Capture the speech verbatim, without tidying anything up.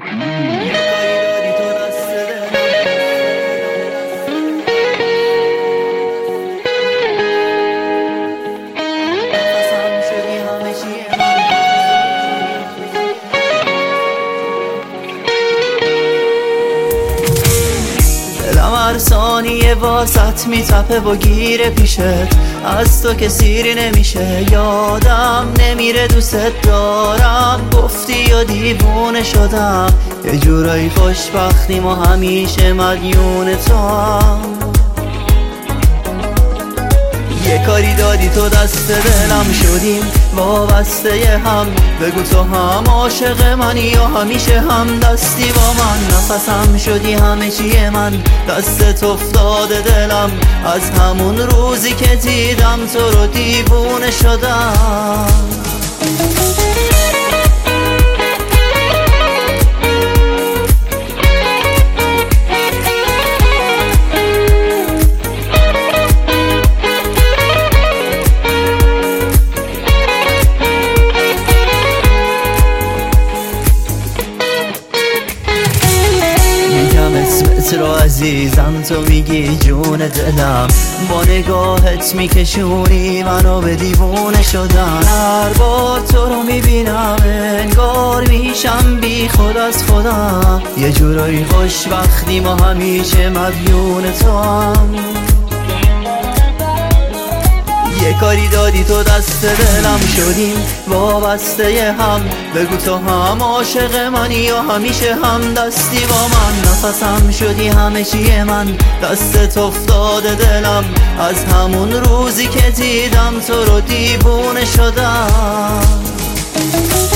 هر ثانیه واسط میتپه و گیره پیشت، از تو که سیری نمیشه. یادم نمیره دوست دارم، گفتی و دیوونه شدم. یه جورایی خوشبختیم و همیشه مدیون تو هم. یه کاری دادی تو دست دلم، شدیم وابسته هم. بگو تو هم عاشق منی یا همیشه هم دستی با من. نفسم شدی همه چیه من، دستت افتاده دلم. از همون روزی که دیدم تو رو دیوونه شدم. اسمت رو عزیزم تو میگی جون دلم، با نگاهت میکشونی منو به دیوونه شدن. هر بار تو رو میبینم انگار میشم بی خود از خودم. یه جورایی خوشبختیم و همیشه مدیون تو هم. یه کاری دادی تو دست دلم، شدیم وابسته هم. بگو تو هم عاشق منی یا همیشه هم دستی با من. نفسم شدی همه چیه من، دستت افتاده دلم. از همون روزی که دیدم تو رو دیوونه شدم.